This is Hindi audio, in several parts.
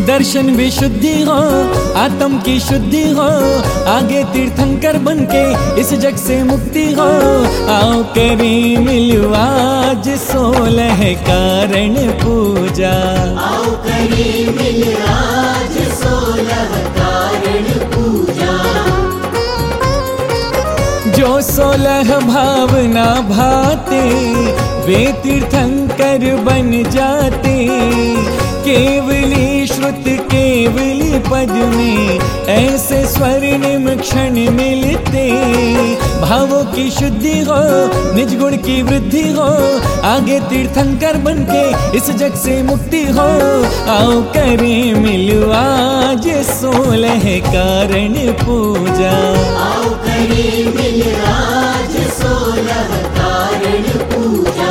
दर्शन विशुद्धि हो, आत्म की शुद्धि हो, आगे तीर्थंकर बनके इस जग से मुक्ति हो। आओ करें मिलो आज 16 कारण पूजा। आओ करें मिलो आज 16 कारण पूजा। जो 16 भावना भाते वे तीर्थंकर बन जाते। केवली श्रुत केवली पद में ऐसे स्वर्णिम क्षण मिलते। भावों की शुद्धि हो, निज गुण की वृद्धि हो, आगे तीर्थंकर बनके इस जग से मुक्ति हो। आओ करें मिलो आज 16 कारण पूजा। आओ करें मिलो आज 16 कारण पूजा।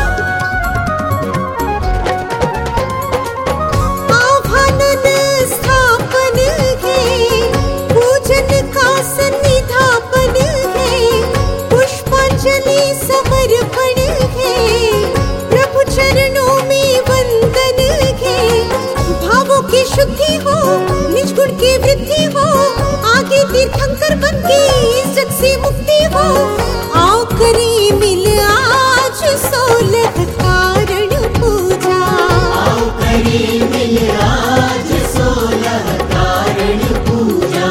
समर्पण है प्रभु चरणों में वंदन है। भावों की शुद्धि हो, निज गुण की वृद्धि हो, आगे तीर्थंकर बनके इस जग से मुक्ति हो। आओ करें मिल आज 16 कारण पूजा। आओ करें मिल आज 16 कारण पूजा।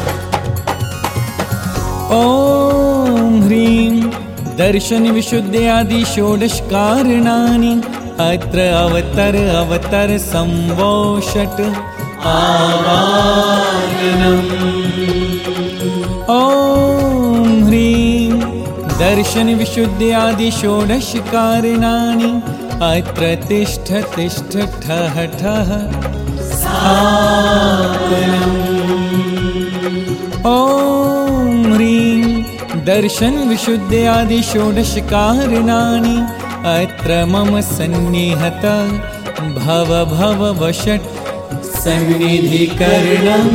ओम ह्रीं दर्शन विशुद्धि आदि षोडश कारणानि अत्र अवतर संवोषट आवाहनम्। ओम ह्रीं दर्शन विशुद्धि आदि षोडश कारणानि अत्र तिष्ठ तिष्ठ ठः ठः स्थापनम्। ओम ह्रीं दर्शन विशुद्धि आदि षोडश कारणानि अत्र मम सन्निहत भव भव वषट् सन्निधिकरणम्।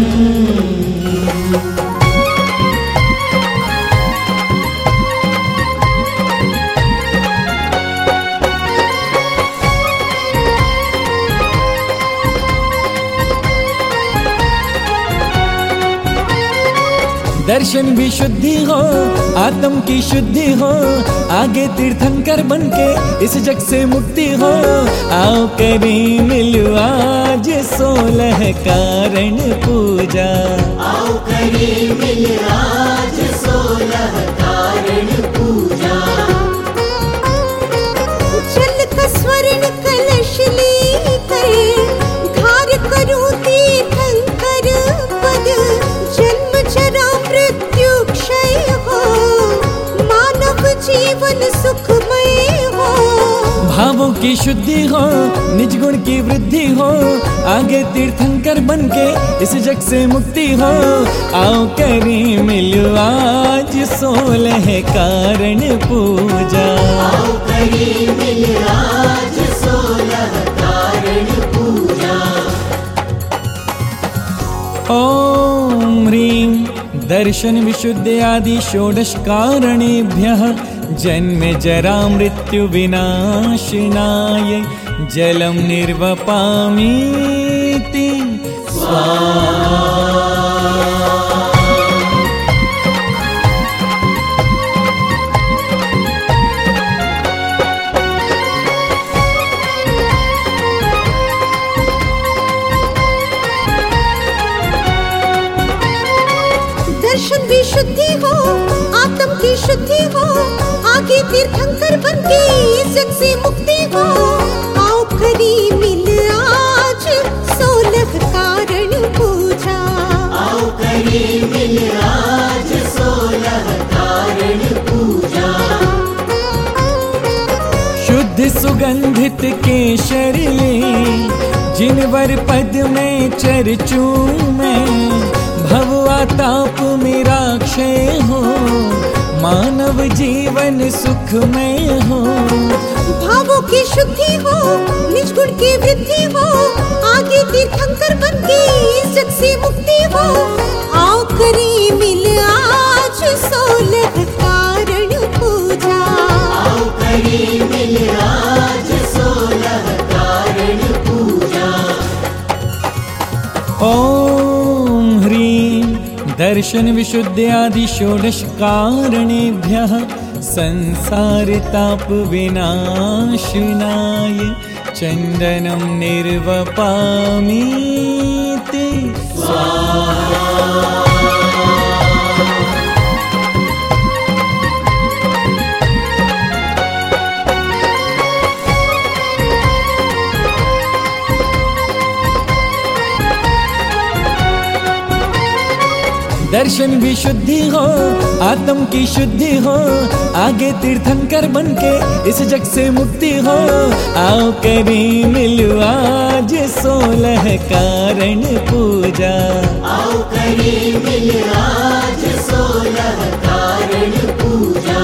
दर्शन भी शुद्धि हो, आत्म की शुद्धि हो, आगे तीर्थंकर बनके इस जग से मुक्ति हो। आओ करें मिलो आज 16 कारण पूजा। आओ करें मिलो आज 16 कारण पूजा। जल का स्वर्ण कलश लेकर धार करूं तीर्थंकर पद। जन्म जरा मृत्यु क्षय हो, मानव जीवन सुखमय हो। भावों की शुद्धि हो, निज गुण की वृद्धि हो, आगे तीर्थंकर बनके इस जग से मुक्ति हो। आओ करें मिलो आज 16 कारण पूजा। आओ करें मिलो आज 16 कारण पूजा। ओम ह्रीं दर्शन विशुद्धि आदि षोडश कारणेभ्यः जन्म जरा मृत्यु विनाशनाय जलम निर्वपामीति स्वाहा। दर्शन भी शुद्धि हो, आत्म की शुद्धि हो, आगे तीर्थंकर बनके इस जग से मुक्ति हो। आओ करें मिल आज 16 कारण पूजा। आओ करें मिल आज 16 कारण पूजा। शुद्ध सुगंधित केशर ले जिनवर पद में चरचूं मैं। भवआ ताप मेरा क्षय हो, मानव जीवन सुखमय हो। भावों की शुद्धि हो, निज गुण की वृद्धि हो, आगे तीर्थंकर बनके इस जग से मुक्ति हो। आओ करें मिल आज 16 कारण पूजा। आओ करें मिल आज 16 कारण पूजा। ॐ ह्रीं दर्शन विशुद्ध्यादि षोडश कारणेभ्यः संसारताप विनाशनाय चन्दनं निर्वपामीति दर्शन भी शुद्धि हो, आत्म की शुद्धि हो, आगे तीर्थंकर बन के इस जग से मुक्ति हो। आओ करें मिलो आज 16 कारण पूजा। आओ करें मिल आज 16 कारण पूजा।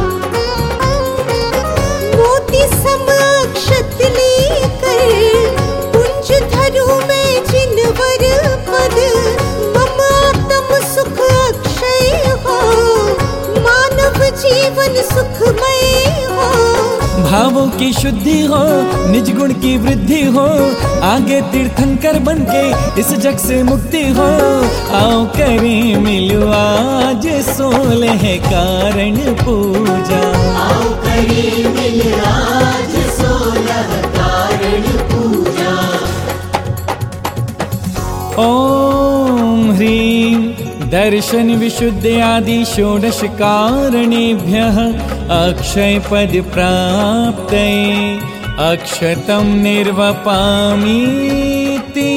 मोती सम अक्षत लेकर कुंज धरू में जिनवर पद। मम आत्म सुख अक्षय हो, मानव जीवन सुखमय हो। भावों की शुद्धि हो, निज गुण की वृद्धि हो, आगे तीर्थंकर बन के इस जग से मुक्ति हो। आओ करें मिलो आज 16 कारण पूजा। आओ करें मिल आज 16 कारण पूजा। ॐ ह्रीं दर्शन विशुद्ध्यादि षोडश कारणेभ्यः अक्षय पद प्राप्तये अक्षतं निर्वपामीति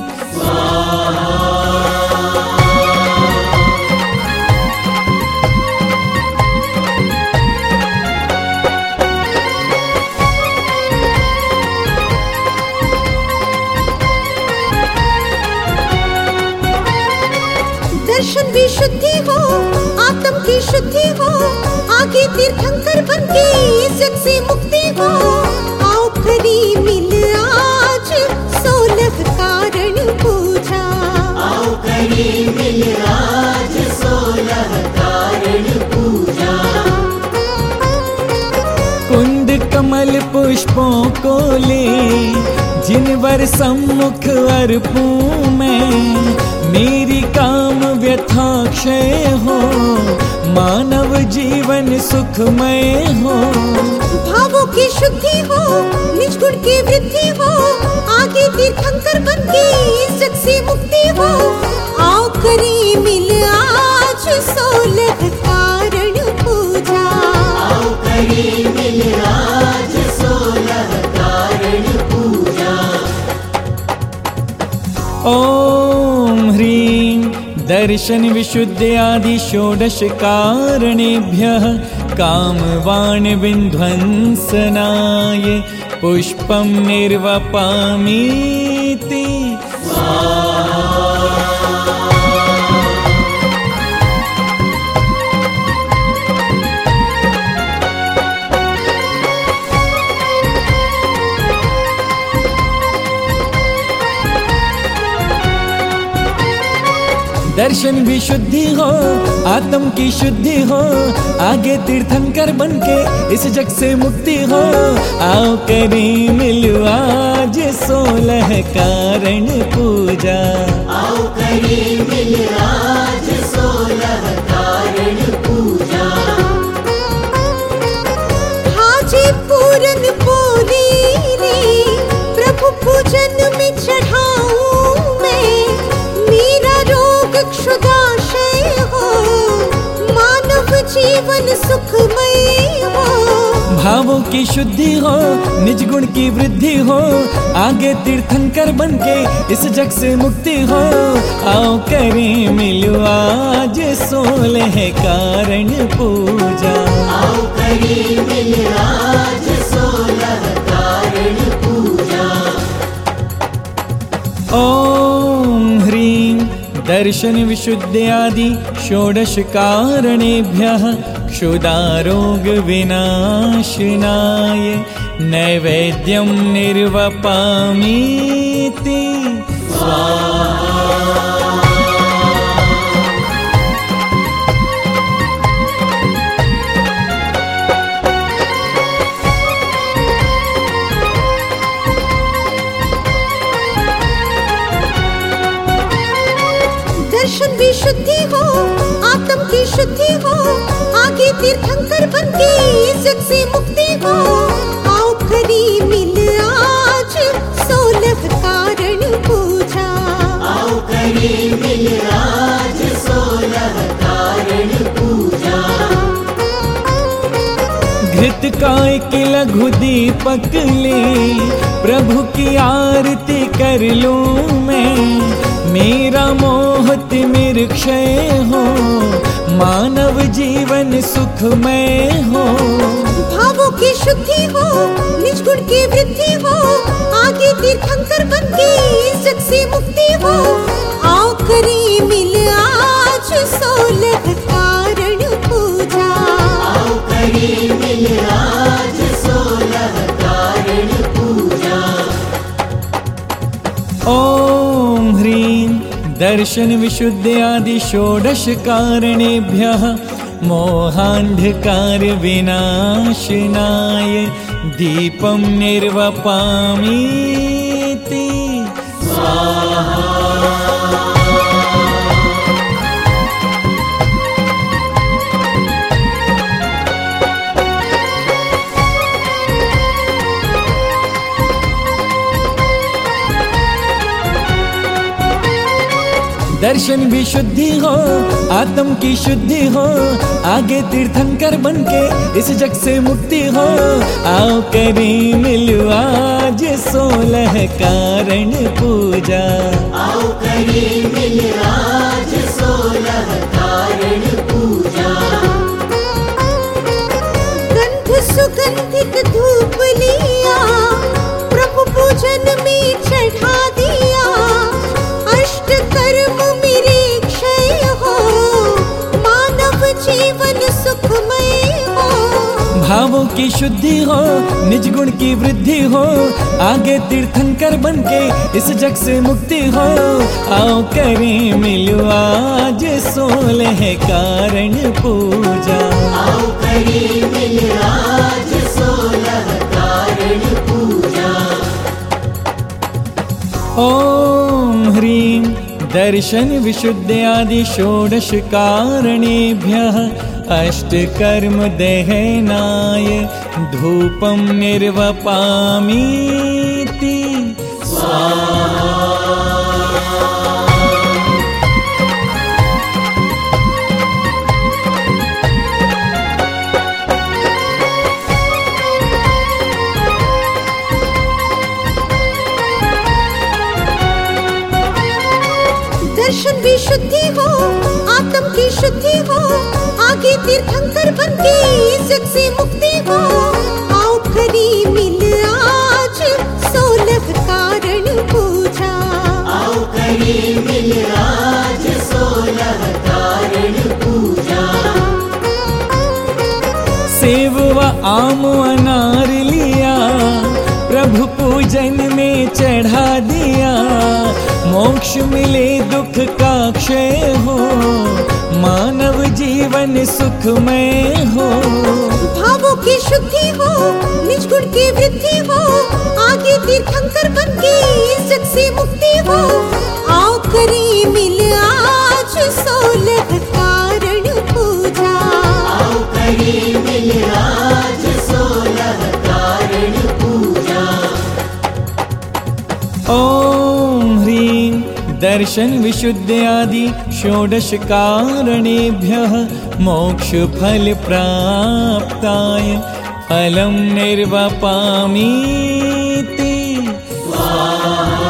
दर्शन भी शुद्धि हो, आत्म की शुद्धि हो, आगे तीर्थंकर बन के इस जग से मुक्ति हो। आओ करें मिल आज 16 कारण पूजा। आओ करें मिल आज 16 कारण पूजा। कुंद कमल पुष्पों को ले जिनवर सम्मुख अर्पूं मैं। मेरी काम व्यथा क्षय हो, मानव जीवन सुखमय हो। भावों की शुद्धि हो, निज गुण की वृद्धि हो, आगे तीर्थंकर बन के इस जग से मुक्ति हो। आओ करें मिल आज 16 कारण पूजा। आओ करें मिल आज 16 कारण पूजा। ॐ ह्रीं दर्शन विशुद्ध्यादि षोडश कारणेभ्यः कामवाण विध्वंसनाय पुष्पं निर्वपामीति दर्शन भी शुद्धि हो, आत्म की शुद्धि हो, आगे तीर्थंकर बन के इस जग से मुक्ति हो। आओ करें मिलो आज 16 कारण पूजा। आओ करें मिल आज 16 कारण पूजा। हाजी पूरन बोली रे प्रभु पूजन में चढ़ाऊं मैं। मेरा रोग क्षुदाशय हो, मानव जीवन सुखमय हो। भावों की शुद्धि हो, निज गुण की वृद्धि हो, आगे तीर्थंकर बन के इस जग से मुक्ति हो। आओ करें मिलो आज 16 कारण पूजा। आओ करें मिल आज 16 कारण पूजा। ॐ ह्रीं दर्शन विशुद्ध्यादि षोडश कारणेभ्यः क्षुदारोग विनाशनाय नैवेद्यं निर्वपामीति विशुद्धि हो, आत्म की शुद्धि हो, आगे तीर्थंकर बनके इस जग से मुक्ति हो। आओ करी मिल आज 16 कारण पूजा। आओ करी मिल आज 16 कारण पूजा। घृत का एक लघु दीपक ले, प्रभु की आरती कर लूं मैं। मेरा मोह तिमिर क्षय हो, मानव जीवन सुखमय हो। भावों की शुद्धि हो, निज गुण की वृद्धि हो, आगे तीर्थंकर बनके इस जग से मुक्ति हो। आओ करी मिल आज 16 कारण पूजा। आओ करी मिल आज 16 कारण पूजा। ओम ह्रीं दर्शन विशुद्धि आदि षोडश कारणेभ्यः मोहांधकार विनाशनाय दीपं निर्वपामीति स्वाहा। दर्शन भी शुद्धि हो, आत्म की शुद्धि हो, आगे तीर्थंकर बनके इस जग से मुक्ति हो। आओ करी मिलू आज 16 कारण पूजा। आओ करी मिल आज 16 कारण पूजा। गंध सुगंधित धूप लिया, प्रभु पूजन में चढ़ा दिया। अष्ट कर्म मेरे क्षय हो, मानव जीवन सुखमय हो। भावों की शुद्धि हो, निज गुण की वृद्धि हो, आगे तीर्थंकर बनके इस जग से मुक्ति हो। आओ करें मिलो आज 16 कारण पूजा। आओ करी मिल आज 16 कारण पूजा। ओम ह्रीं दर्शन विशुद्धि आदि षोडश कारणेभ्यः अष्टकर्म दहनाय धूपं निर्वपामीति स्वाहा। दर्शन भी शुद्धि हो, आत्म की शुद्धि हो, आगे तीर्थंकर बनके इस जग से मुक्ति हो। आओ करी मिल आज 16 कारण पूजा। आओ करी मिल आज 16 कारण पूजा। सेव व आम अनार लिया, प्रभु पूजन में चढ़ा दिया। मोक्ष मिले दुख का क्षय हो, मानव जीवन सुखमय हो। भावों की शुद्धि हो, निज गुण की वृद्धि हो, आगे तीर्थंकर बनके इस जग से मुक्ति हो। आओ करी मिल आज 16 कारण पूजा। आओ करी मिल आज 16 कारण पूजा। ओम ह्रीं दर्शन विशुद्धि आदि षोडश कारणेभ्यः मोक्ष फल प्राप्ताय फलं निर्वपामीति स्वाहा।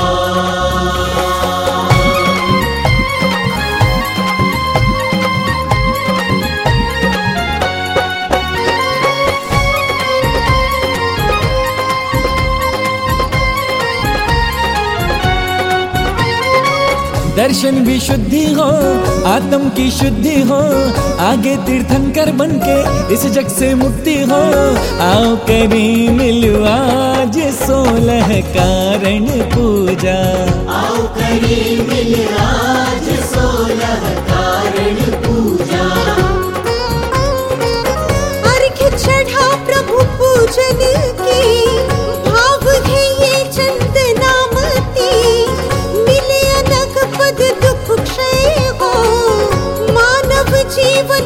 दर्शन भी शुद्धि हो, आत्म की शुद्धि हो, आगे तीर्थंकर बनके इस जग से मुक्ति हो। आओ करी मिलो आज 16 कारण पूजा। आओ करी मिल आज 16 कारण पूजा। अर्घ्य चढ़ा प्रभु पूजन की, भाव है ये चंदनामती। मिले अनग पद दुख क्षय हो,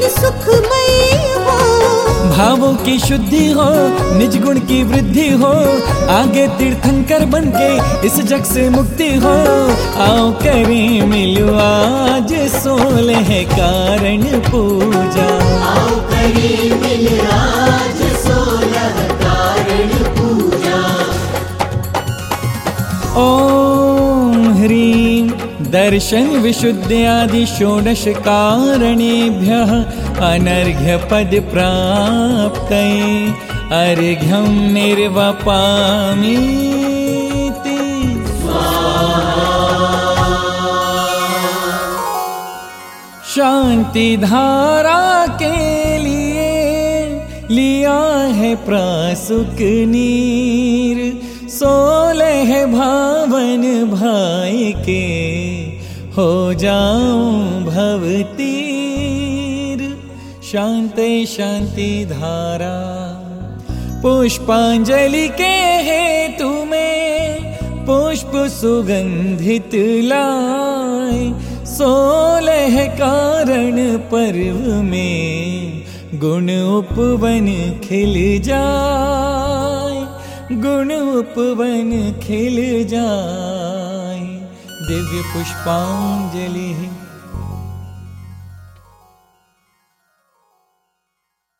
सुखमय हो। भावों की शुद्धि हो, निज गुण की वृद्धि हो, आगे तीर्थंकर बनके इस जग से मुक्ति हो। आओ करें मिलो आज 16 कारण पूजा। आओ करें मिल आज 16 कारण पूजा। ओम ह्रीं दर्शन विशुद्धि आदि 16 कारणेभ्यः अनर्घ्य पद प्राप्तये अर्घ्यं निर्वपामि। शांति धारा के लिए लिया है प्रासुक नीर, 16 भावन भाई के हो जाऊं भवतीर। शांति शांति धारा पुष्पांजलि के हेतु में पुष्प सुगंधित लाए। 16 कारण पर्व में गुण उपवन खिल जाए, गुण उपवन खिल जाए। दिव्य पुष्पांजलि।